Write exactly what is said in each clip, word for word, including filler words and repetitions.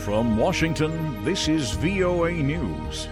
From Washington, this is V O A News.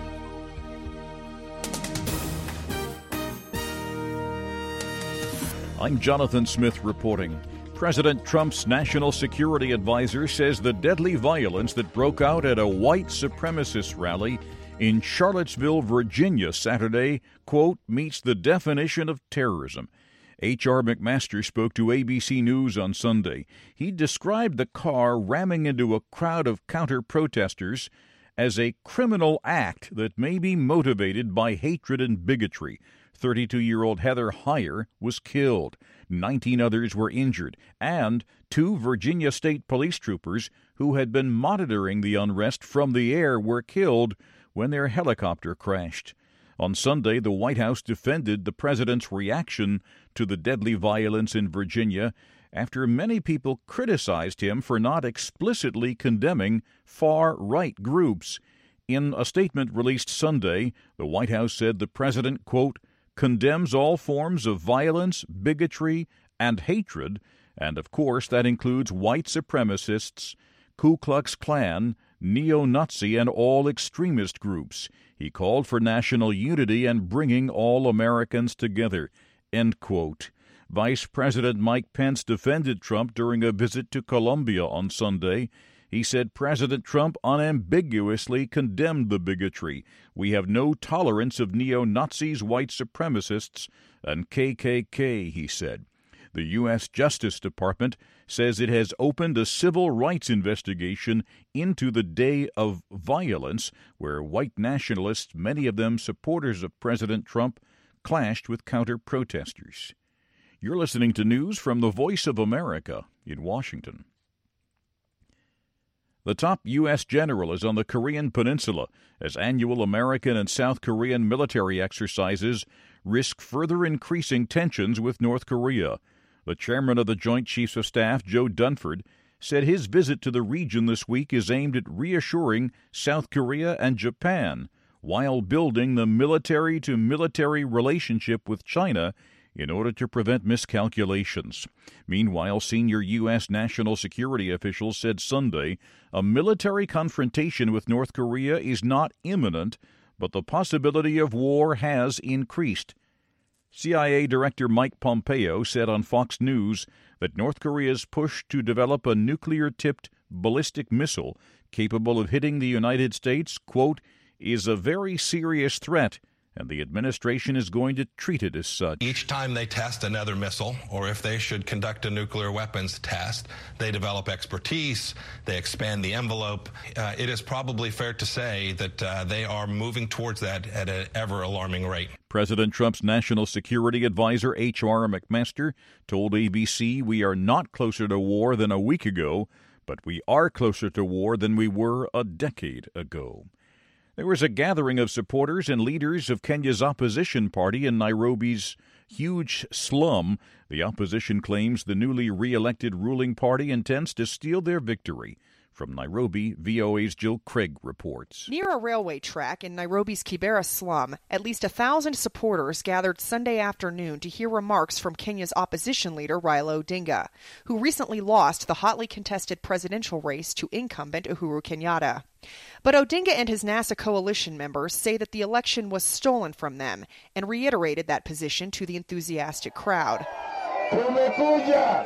I'm Jonathan Smith reporting. President Trump's national security advisor says the deadly violence that broke out at a white supremacist rally in Charlottesville, Virginia, Saturday, quote, meets the definition of terrorism. H R McMaster spoke to A B C News on Sunday. He described the car ramming into a crowd of counter-protesters as a criminal act that may be motivated by hatred and bigotry. thirty-two-year-old Heather Heyer was killed. nineteen others were injured, and two Virginia State police troopers who had been monitoring the unrest from the air were killed when their helicopter crashed. On Sunday, the White House defended the president's reaction to the deadly violence in Virginia after many people criticized him for not explicitly condemning far-right groups. In a statement released Sunday, the White House said the president, quote, condemns all forms of violence, bigotry, and hatred, and of course that includes white supremacists, Ku Klux Klan, neo-Nazi, and all extremist groups. He called for national unity and bringing all Americans together, end quote. Vice President Mike Pence defended Trump during a visit to Colombia on Sunday. He said President Trump unambiguously condemned the bigotry. We have no tolerance of neo-Nazis, white supremacists, and K K K, he said. The U S Justice Department says it has opened a civil rights investigation into the day of violence where white nationalists, many of them supporters of President Trump, clashed with counter-protesters. You're listening to news from the Voice of America in Washington. The top U S general is on the Korean Peninsula as annual American and South Korean military exercises risk further increasing tensions with North Korea. The chairman of the Joint Chiefs of Staff, Joe Dunford, said his visit to the region this week is aimed at reassuring South Korea and Japan while building the military-to-military relationship with China in order to prevent miscalculations. Meanwhile, senior U S national security officials said Sunday a military confrontation with North Korea is not imminent, but the possibility of war has increased. C I A Director Mike Pompeo said on Fox News that North Korea's push to develop a nuclear-tipped ballistic missile capable of hitting the United States, quote, is a very serious threat, and the administration is going to treat it as such. Each time they test another missile, or if they should conduct a nuclear weapons test, they develop expertise, they expand the envelope. Uh, it is probably fair to say that uh, they are moving towards that at an ever-alarming rate. President Trump's national security advisor, H R McMaster, told A B C, we are not closer to war than a week ago, but we are closer to war than we were a decade ago. There was a gathering of supporters and leaders of Kenya's opposition party in Nairobi's huge slum. The opposition claims the newly re-elected ruling party intends to steal their victory. From Nairobi, V O A's Jill Craig reports. Near a railway track in Nairobi's Kibera slum, at least a thousand supporters gathered Sunday afternoon to hear remarks from Kenya's opposition leader Raila Odinga, who recently lost the hotly contested presidential race to incumbent Uhuru Kenyatta. But Odinga and his NASA coalition members say that the election was stolen from them and reiterated that position to the enthusiastic crowd. Tumekuja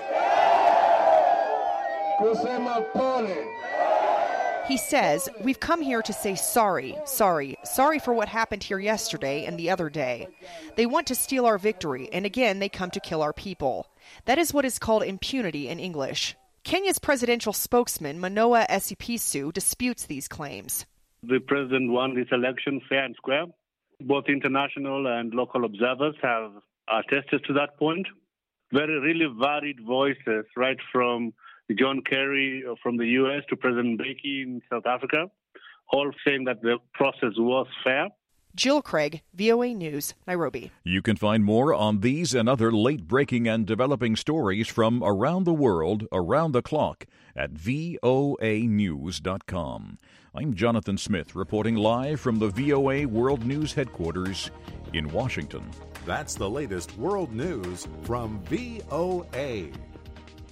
kusema pole. He says, we've come here to say sorry, sorry, sorry for what happened here yesterday and the other day. They want to steal our victory, and again they come to kill our people. That is what is called impunity in English. Kenya's presidential spokesman, Manoa Esipisu, disputes these claims. The president won his election fair and square. Both international and local observers have attested to that point. Very, really varied voices, right from John Kerry from the U S to President Mbeki in South Africa, all saying that the process was fair. Jill Craig, V O A News, Nairobi. You can find more on these and other late-breaking and developing stories from around the world, around the clock, at V O A news dot com. I'm Jonathan Smith, reporting live from the V O A World News headquarters in Washington. That's the latest world news from V O A.